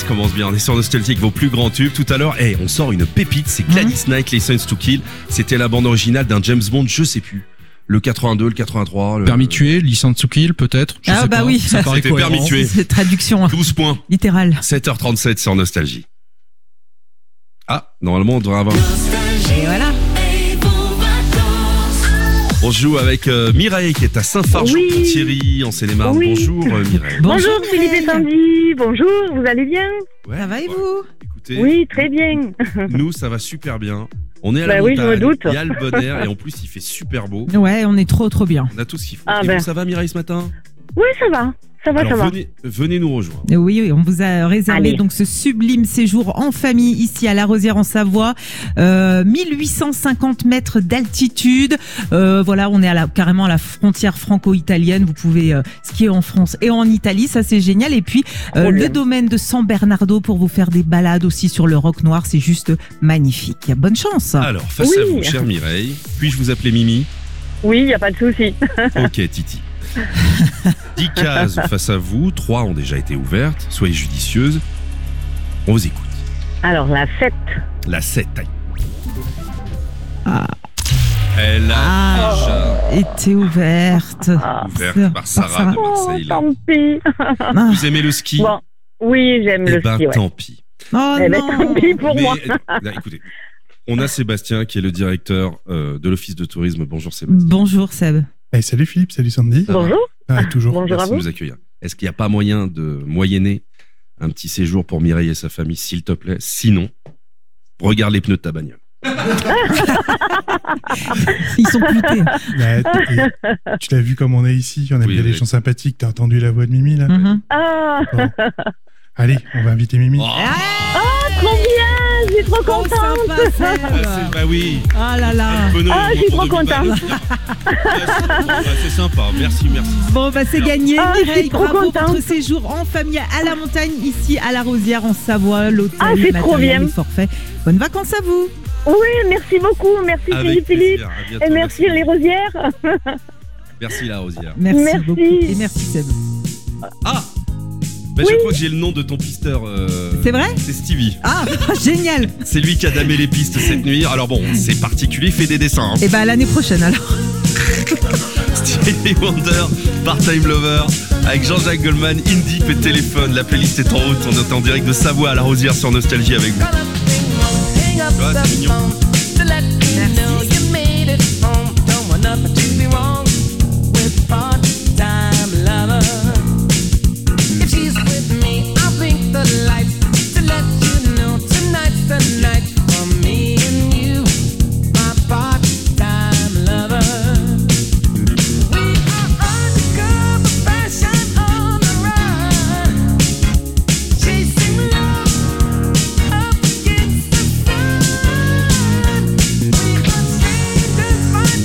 commence bien. On est sur Nostalgie avec vos plus grands tubes. Tout à l'heure, hey, on sort une pépite. C'est Gladys mmh. Knight, License to Kill. C'était la bande originale d'un James Bond, je sais plus. Le quatre-vingt-deux, le quatre-vingt-trois. Le... Permis tuer, License to Kill, peut-être. Je ah, sais bah pas. oui. Ça paraît C'était Permis tuer. C'est traduction. douze points. Littéral. sept heures trente-sept sur Nostalgie. Ah, normalement, on devrait avoir. Et voilà. On joue avec euh, Mireille qui est à Saint-Fargeau-Thierry, en Seine-et-Marne. Oui. Bonjour euh, Mireille. Bonjour, bonjour Philippe et Sandy. Bonjour, vous allez bien? Ouais, ça va et ouais. vous? Écoutez, oui, très bien. Nous, ça va super bien. On est à bah la oui, montagne, je me doute. il y a le bon air et en plus il fait super beau. Ouais, on est trop trop bien. On a tout ce qu'il faut. Ah et ben. vous, ça va Mireille ce matin? Oui, ça va. Ça va, Alors, ça venez, venez nous rejoindre. Oui, on vous a réservé Allez. donc ce sublime séjour en famille ici à La Rosière en Savoie. Euh, mille huit cent cinquante mètres d'altitude. Euh, voilà, on est à la, carrément à la frontière franco-italienne. Vous pouvez euh, skier en France et en Italie, ça c'est génial. Et puis euh, le domaine de San Bernardo pour vous faire des balades aussi sur le roc noir, c'est juste magnifique. Bonne chance. Alors, face oui. à vous, chère Mireille, puis-je vous appeler Mimi? Oui, il n'y a pas de souci. Ok, Titi. dix cases face à vous, trois ont déjà été ouvertes. Soyez judicieuse. On vous écoute. Alors, la sept. La sept, aïe. Ah. Elle a Ah. déjà Été ouverte. ouverte par Sarah de Marseille. Oh, tant pis. Vous aimez le ski? Bon, oui, j'aime Eh le ben, ski. Ouais. tant pis. Oh eh ben, non. tant pis pour Mais, moi. là, écoutez, on a Sébastien qui est le directeur euh, de l'office de tourisme. Bonjour Sébastien. Bonjour Seb. Hey, salut Philippe, salut Sandy. Bonjour. Ah, toujours. Bonjour Merci à de vous. nous accueillir. Est-ce qu'il n'y a pas moyen de moyenner un petit séjour pour Mireille et sa famille, s'il te plaît? Sinon, regarde les pneus de ta bagnole. Ils sont plutés. Bah, t- tu l'as vu comme on est ici, on aime Oui, bien les oui. gens sympathiques. T'as entendu la voix de Mimi là? Mhm. Ah, Bon. Allez, on va inviter Mimi. Oh, ah, trop bien. Je suis trop Trop contente. sympa, Seb. bah, c'est- bah oui. Ah là là. Pneus Ah, je suis autour trop de contente. Dubaï. Ouais, c'est sympa, merci, merci. Bon, bah c'est gagné. Ah, je suis Mireille, trop bravo. contente. Votre séjour en famille à la montagne, ici à La Rosière, en Savoie. L'hôtel, Ah, le c'est trop matériel, bien. les forfaits. Bonnes vacances à vous. Oui, merci beaucoup. Merci Avec Philippe Philippe. plaisir, à bientôt, Et merci les Rosières. Merci la Rosière. Merci, Merci. beaucoup. Et merci, Seb. Ah bah, Oui. je crois que j'ai le nom de ton pisteur. euh, C'est vrai? C'est Stevie. Ah, génial. C'est lui qui a damé les pistes cette nuit. Alors bon, c'est particulier, il fait des dessins. Hein. Et bah, à l'année prochaine alors. Stevie Wonder, Part-Time Lover, avec Jean-Jacques Goldman, Indie et Téléphone. La playlist est en route. On est en direct de Savoie à La Rosière sur Nostalgie avec vous. Ah, c'est mignon. Chasing love up against the sun. We got strangers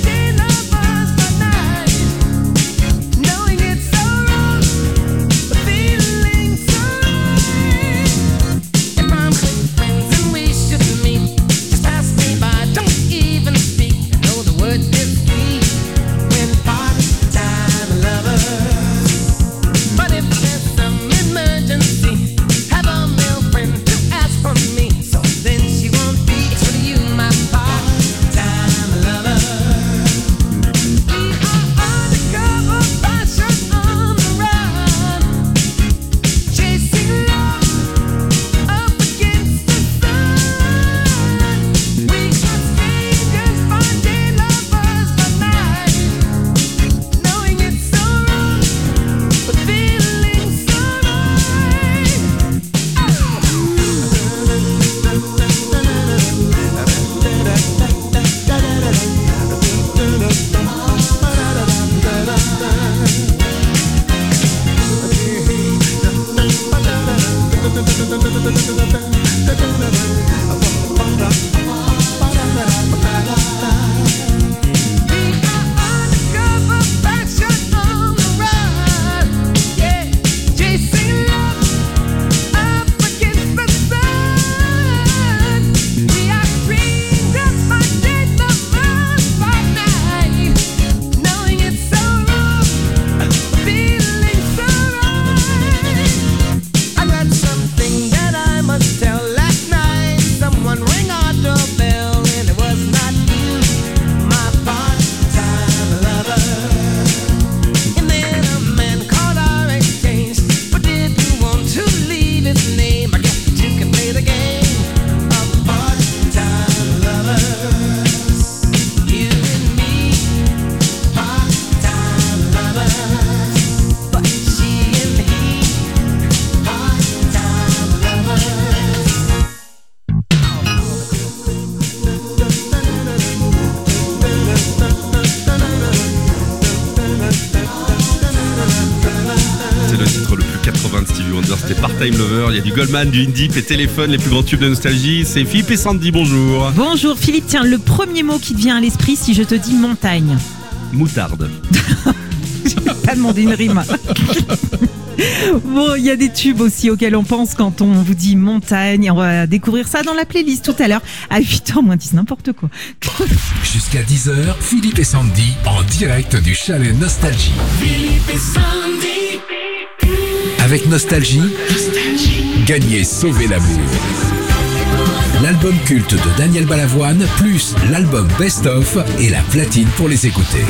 Time Lover. Il y a du Goldman, du Indie et Téléphone, les plus grands tubes de nostalgie. C'est Philippe et Sandy, bonjour. Bonjour Philippe, tiens, le premier mot qui te vient à l'esprit si je te dis montagne. Moutarde. Je vais pas demander une rime. Bon, il y a des tubes aussi auxquels on pense quand on vous dit montagne. On va découvrir ça dans la playlist tout à l'heure à huit heures moins dix, n'importe quoi. Jusqu'à dix heures, Philippe et Sandy en direct du chalet Nostalgie. Philippe et Sandy. Avec Nostalgie, Nostalgie. Gagnez Sauver l'amour. L'album culte de Daniel Balavoine, plus l'album Best of et la platine pour les écouter.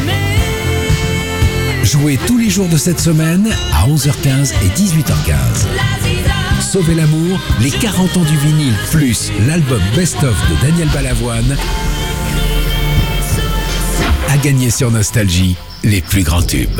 Jouez tous les jours de cette semaine à onze heures quinze et dix-huit heures quinze. Sauver l'amour, les quarante ans du vinyle, plus l'album Best of de Daniel Balavoine. À gagner sur Nostalgie, les plus grands tubes.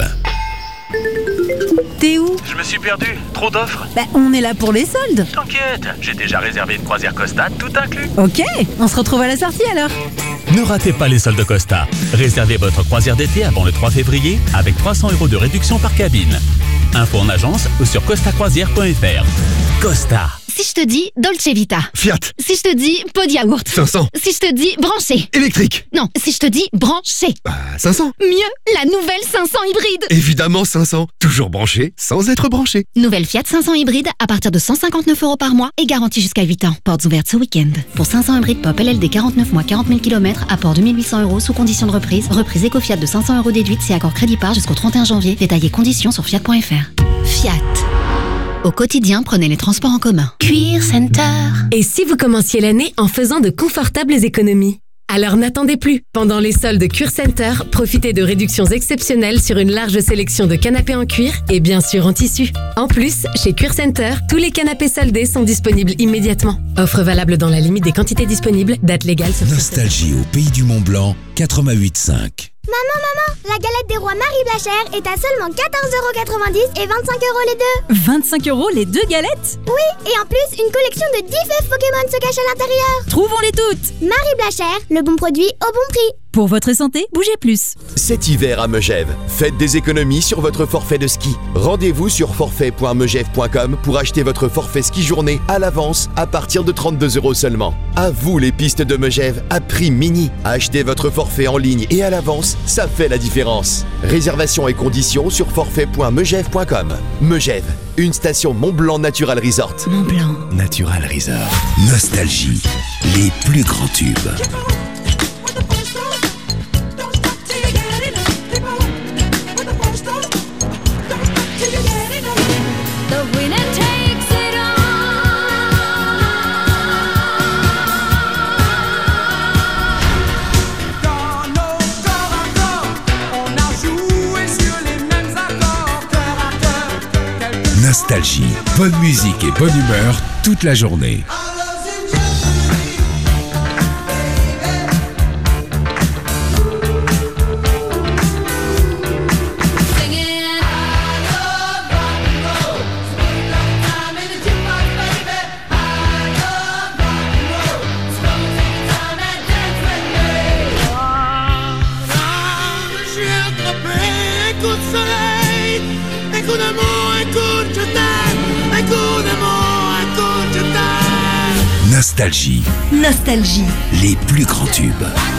T'es où? Je me suis perdu, trop d'offres. Bah, on est là pour les soldes. T'inquiète, j'ai déjà réservé une croisière Costa, tout inclus. Ok, on se retrouve à la sortie alors. Ne ratez pas les soldes Costa. Réservez votre croisière d'été avant le trois février avec trois cents euros de réduction par cabine. Info en agence ou sur costa croisière point f r. Costa. Si je te dis Dolce Vita. Fiat. Si je te dis pot de yaourt. cinq cents. Si je te dis branché. Électrique. Non, si je te dis branché. Bah, cinq cents. Mieux, la nouvelle cinq cents hybride. Évidemment cinq cents. Toujours branché sans être branché. Nouvelle Fiat cinq cents hybride à partir de cent cinquante-neuf euros par mois et garantie jusqu'à huit ans. Portes ouvertes ce week-end. Pour cinq cents hybrides Pop L L D quarante-neuf mois, quarante mille kilomètres, apport deux mille huit cents euros sous condition de reprise. Reprise Eco-Fiat de cinq cents euros déduite si accord crédit par jusqu'au trente et un janvier. Détaillés conditions sur fiat point f r. Fiat. Au quotidien, prenez les transports en commun. Cuir Center. Et si vous commenciez l'année en faisant de confortables économies? Alors n'attendez plus. Pendant les soldes Cuir Center, profitez de réductions exceptionnelles sur une large sélection de canapés en cuir et bien sûr en tissu. En plus, chez Cuir Center, tous les canapés soldés sont disponibles immédiatement. Offre valable dans la limite des quantités disponibles. Date légale sur Nostalgie au pays du Mont Blanc, quatre-vingt-huit cinq. Maman, maman, la galette des rois Marie Blachère est à seulement quatorze euros quatre-vingt-dix et vingt-cinq euros les deux. vingt-cinq euros les deux galettes? Oui, et en plus, une collection de dix fèves Pokémon se cache à l'intérieur. Trouvons-les toutes. Marie Blachère, le bon produit au bon prix. Pour votre santé, bougez plus. Cet hiver à Megève, faites des économies sur votre forfait de ski. Rendez-vous sur forfait point megève point com pour acheter votre forfait ski journée à l'avance à partir de trente-deux euros seulement. À vous les pistes de Megève à prix mini. Achetez votre forfait en ligne et à l'avance, ça fait la différence. Réservation et conditions sur forfait point megève point com. Megève, une station Mont-Blanc Natural Resort. Mont-Blanc Natural Resort. Nostalgie, les plus grands tubes. Nostalgie, bonne musique et bonne humeur toute la journée. Nostalgie. Nostalgie. Les plus grands tubes.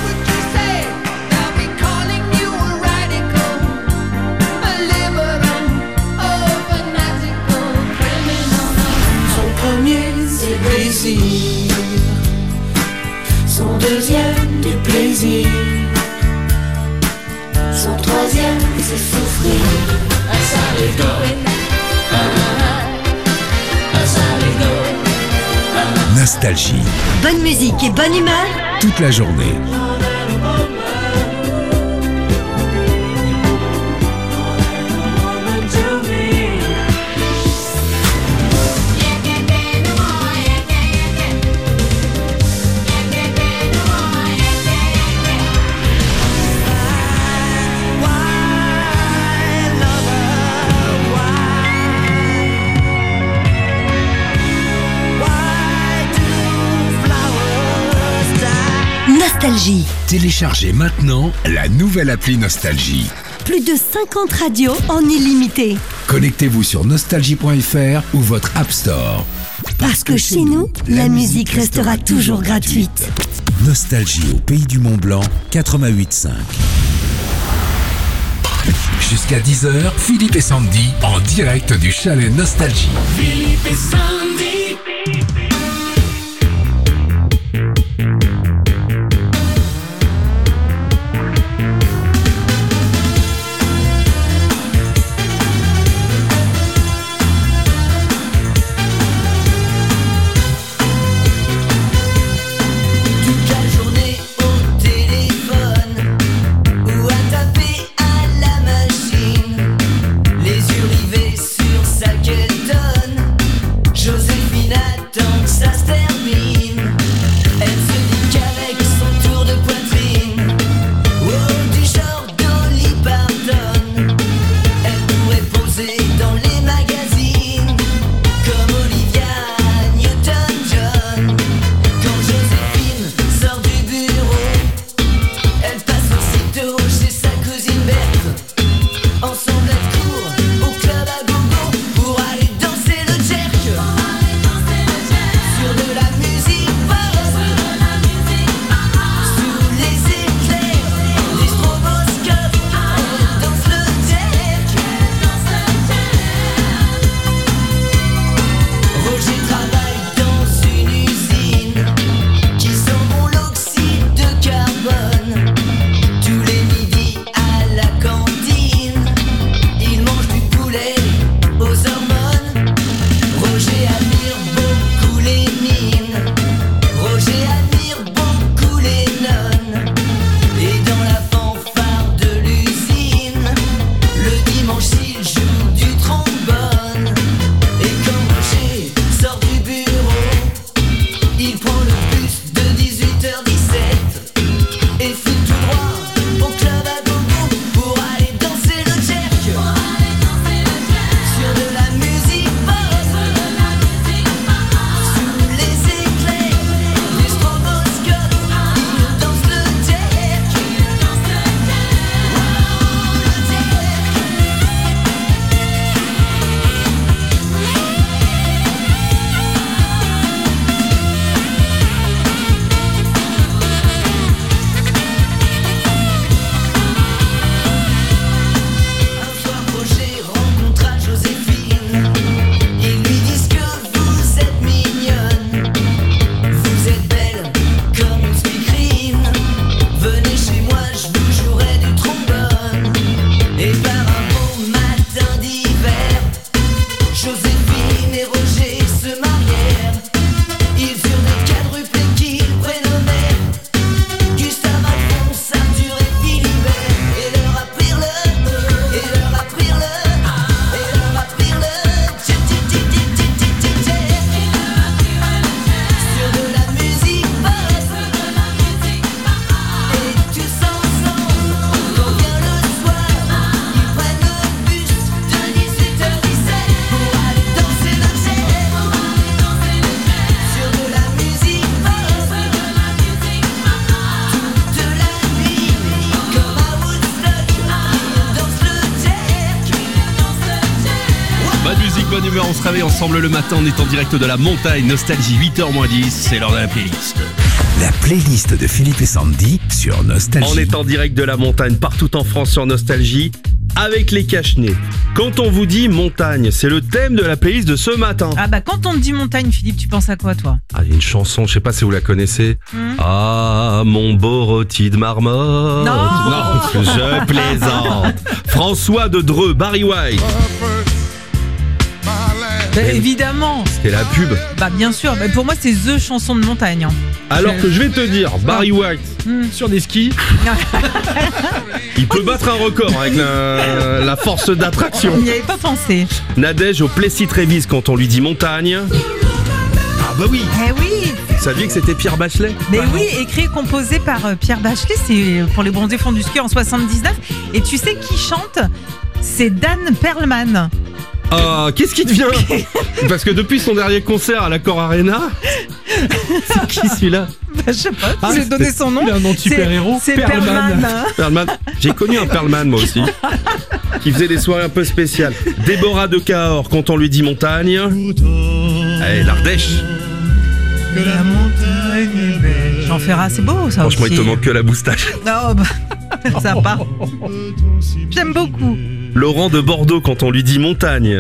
Son premier, c'est plaisir. Son deuxième, du plaisir. Son troisième, c'est souffrir. Nostalgie. Bonne musique et bonne humeur toute la journée. Nostalgie. Téléchargez maintenant la nouvelle appli Nostalgie. Plus de cinquante radios en illimité. Connectez-vous sur nostalgie point f r ou votre App Store. Parce que chez nous, la musique restera toujours gratuite. Nostalgie au pays du Mont Blanc, quatre-vingt-huit cinq. Jusqu'à dix heures, Philippe et Sandy en direct du chalet Nostalgie. Philippe et Sandy. On se réveille ensemble le matin, on est en direct de la montagne, Nostalgie, huit heures moins dix, c'est l'heure de la playlist. La playlist de Philippe et Sandy sur Nostalgie. On est en direct de la montagne, partout en France sur Nostalgie, avec les cache-nez. Quand on vous dit montagne, c'est le thème de la playlist de ce matin. Ah bah quand on te dit montagne, Philippe, tu penses à quoi toi? Ah, il y a une chanson, je sais pas si vous la connaissez. Mmh. Ah, mon beau rôti de marmotte. Non, non je plaisante. François de Dreux, Barry White. Bah, évidemment. C'était la pub. Bah bien sûr, bah, pour moi c'est the chanson de montagne. Hein. Alors je... que je vais te dire, Barry White mmh. sur des skis, il peut battre un record avec la, la force d'attraction. On n'y avait pas pensé. Nadège au Plessis-Trévise quand on lui dit montagne. Ah bah oui. Eh oui. Vous saviez que c'était Pierre Bachelet? Mais oui, écrit et composé par euh, Pierre Bachelet, c'est pour les bons fonds du ski en soixante-dix-neuf. Et tu sais qui chante? C'est Dan Perlman. Euh, qu'est-ce qui devient? Parce que depuis son dernier concert à l'Accor Arena, c'est qui celui-là? Bah Je sais pas, Ah, j'ai donné c'est- son nom. il a un nom de C'est- super-héros, C'est Perlman. Perlman. hein. Perlman. J'ai connu un Perlman moi aussi, qui faisait des soirées un peu spéciales. Déborah de Cahors, quand on lui dit montagne. Allez, l'Ardèche. Que la montagne est belle. Jean Ferrat, c'est beau ça Franchement, aussi. il te manque que la moustache. Non, bah, ça part. J'aime beaucoup. Laurent de Bordeaux, quand on lui dit montagne.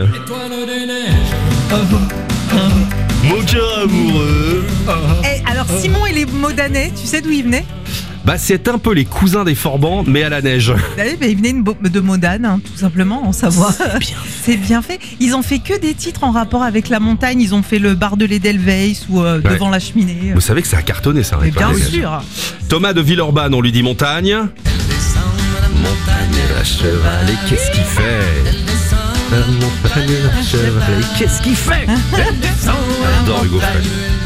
Mon cœur amoureux. Eh, alors Simon et les Modanais, tu sais d'où ils venaient? Bah, c'est un peu les cousins des Forbans, mais à la neige. Bah oui, bah, ils venaient de de Modane, hein, tout simplement, en Savoie. C'est bien fait. Ils ont fait que des titres en rapport avec la montagne. Ils ont fait le bar de l'Edelweiss ou euh, Ouais. devant la cheminée. Vous savez que ça a cartonné, ça. Mais avec la bien neige. sûr. Thomas de Villeurbanne, on lui dit montagne. Montagne, la cheval, et qu'est-ce qu'il fait? La montagne, la cheval, et qu'est-ce qu'il fait? J'adore Hugo Frey.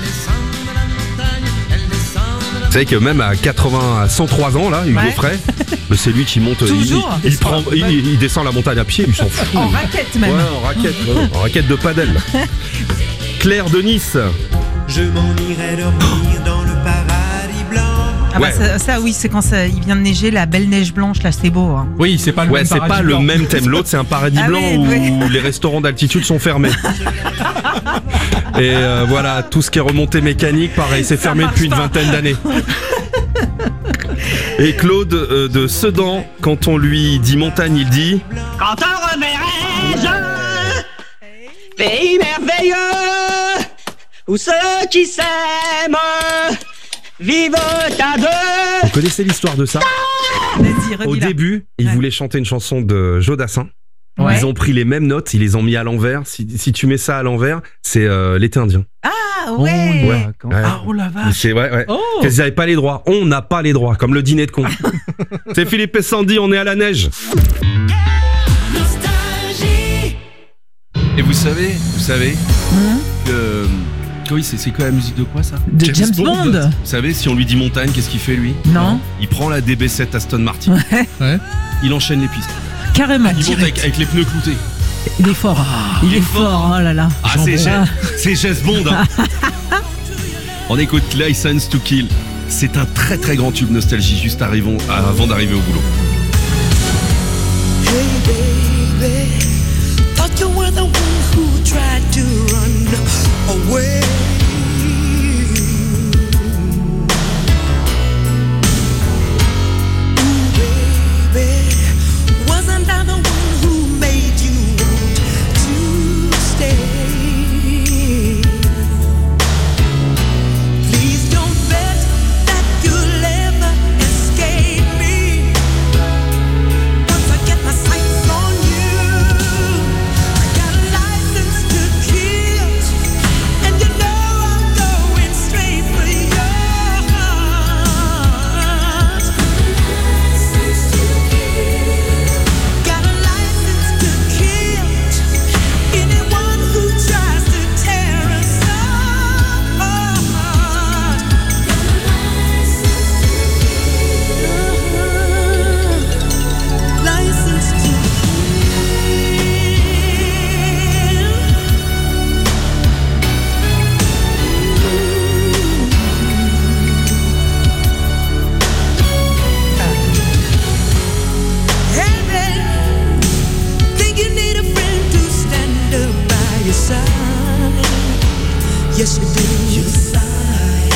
Vous savez que même à quatre-vingts, à cent trois ans, là, Hugo Ouais. Frey, bah, c'est lui qui monte. Toujours. Il, il, prend, il, il descend la montagne à pied, il s'en fout. En raquette même. Ouais, en raquette, ouais, en raquette de padel. Claire de Nice. Je m'en irai dormir dans le paradis blanc. Ah bah Ouais. ça, ça, oui, c'est quand ça, il vient de neiger, la belle neige blanche, là c'est beau. Hein. Oui, c'est pas le Ouais, même c'est paradis pas le blanc. même thème. L'autre, c'est un paradis Ah blanc oui, où oui. les restaurants d'altitude sont fermés. Et euh, voilà, tout ce qui est remontée mécanique, pareil, c'est Ça fermé marche depuis une pas. vingtaine d'années. Et Claude euh, de Sedan, quand on lui dit montagne, il dit Quand on reverrai pays merveilleux où ceux qui s'aiment vivent à deux. Vous connaissez l'histoire de ça? Vas-y, Au redis-la. début, ils Ouais. voulaient chanter une chanson de Jodassin. Ouais. Ils ont pris les mêmes notes, ils les ont mis à l'envers. Si, si tu mets ça à l'envers, c'est euh, l'été indien. Ah Oh, ouais. Ouais. d'accord. Ah, oh la vache. C'est ouais, ouais. Oh. Qu'ils n'avaient pas les droits. On n'a pas les droits, comme le dîner de con. C'est Philippe et Sandy, on est à la neige. Et vous savez, vous savez que oui, c'est c'est quoi la musique de quoi ça? De James Bond. Vous savez, si on lui dit montagne, qu'est-ce qu'il fait lui? Non. Il prend la D B sept Aston Martin. Ouais. Il enchaîne les pistes. Carrément. Il monte avec, avec les pneus cloutés. Il est fort. il, est fort. Oh là là. Ah, c'est Ja- c'est James Bond. Hein. On écoute License to Kill. C'est un très très grand tube nostalgie juste arrivons, avant d'arriver au boulot. Hey baby, thought you were the one who tried to run away. Ooh, baby, wasn't I the one who made you want to stay? Please don't bet that you'll ever escape me. Once I get my sights on you, I got a license to kill, and you know I'm going straight for your heart. Got a license to kill anyone who tries to tear us apart. License to Hey, babe, think you need a friend to stand up by your side? Yes, you do. Your side.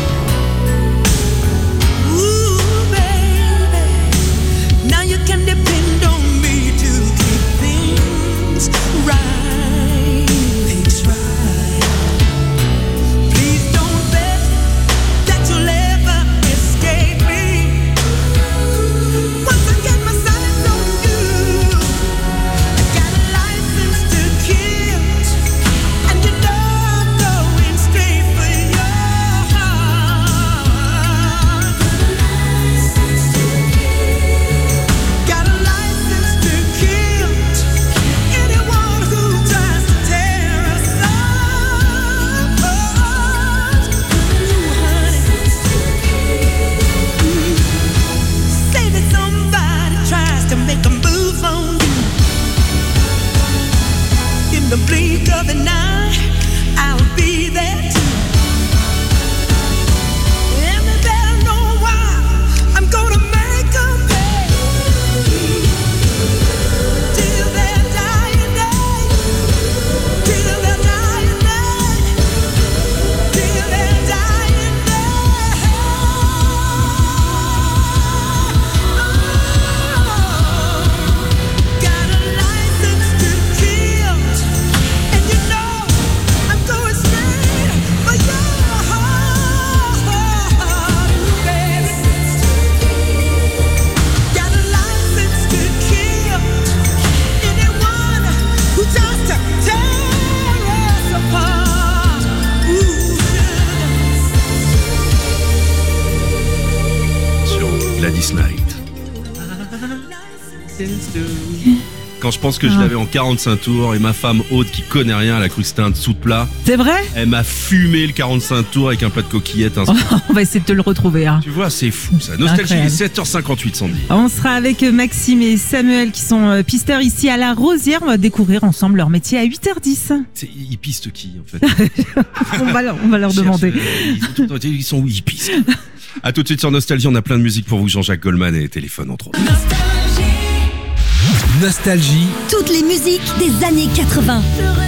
Ooh, baby, now you can depend on me to keep things right. Things right. Please don't bet that you'll ever escape me. Once I get my sights on you, I got a license to kill, and you know I'm going straight for your heart. Got a license to kill anyone who tries to tear us apart. Ooh, honey. Say that somebody tries to make a move on you. In the blink of an eye, I'll be there too. And Quand je pense que je Ah. l'avais en quarante-cinq tours et ma femme Aude qui connaît rien, elle a cru que c'était un dessous de plat. C'est vrai? Elle m'a fumé le quarante-cinq tours avec un plat de coquillettes. Un... On va essayer de te le retrouver. Hein. Tu vois, c'est fou ça. Nostalgie, Incroyable. sept heures cinquante-huit, Sandy. On sera avec Maxime et Samuel qui sont euh, pisteurs ici à la Rosière. On va découvrir ensemble leur métier à huit heures dix. C'est, ils pistent qui en fait? on, va leur, on va leur demander. Ils, ont, ils sont où? Ils pistent. A tout de suite sur Nostalgie, on a plein de musique pour vous. Jean-Jacques Goldman et Téléphone entre autres. Nostalgie. Toutes les musiques des années quatre-vingts.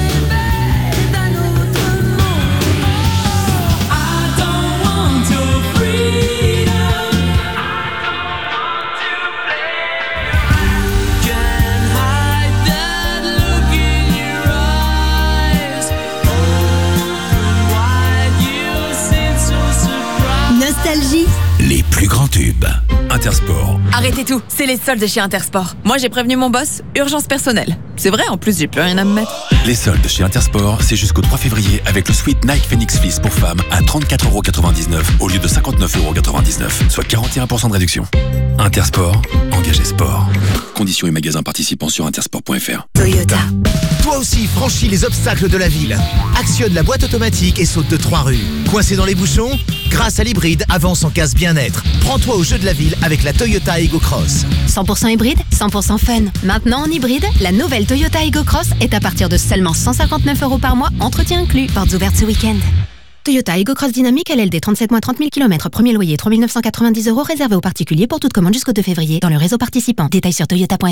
Nostalgie. Les plus grands tubes. Intersport. Arrêtez tout, c'est les soldes chez Intersport. Moi j'ai prévenu mon boss, urgence personnelle. C'est vrai, en plus j'ai plus rien à me mettre. Les soldes chez Intersport, c'est jusqu'au trois février avec le sweat Nike Phoenix Fleece pour femmes à trente-quatre euros quatre-vingt-dix-neuf au lieu de cinquante-neuf euros quatre-vingt-dix-neuf, soit quarante et un pour cent de réduction. Intersport, engagé sport. Conditions et magasins participants sur intersport point f r. Toyota. Toi aussi, franchis les obstacles de la ville. Actionne la boîte automatique et saute de trois rues. Coincé dans les bouchons? Grâce à l'hybride, avance en casse bien-être. Prends-toi au jeu de la ville avec la Toyota Ego Cross. cent pour cent hybride, cent pour cent fun. Maintenant en hybride, la nouvelle Toyota Ego Cross est à partir de seulement cent cinquante-neuf euros par mois, entretien inclus. Portes ouvertes ce week-end. Toyota Ego Cross Dynamique L L D trente-sept mois trente mille kilomètres, premier loyer trois mille neuf cent quatre-vingt-dix euros réservé aux particuliers pour toute commande jusqu'au deux février dans le réseau participant. Détails sur toyota point f r.